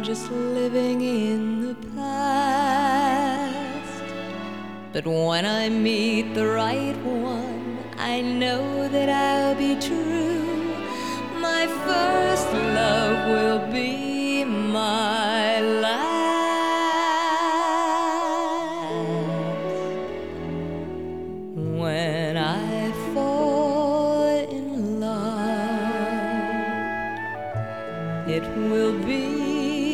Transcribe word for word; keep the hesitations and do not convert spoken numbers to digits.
just living in the past. But when I meet the right one, I know that I'll be true. My first love will be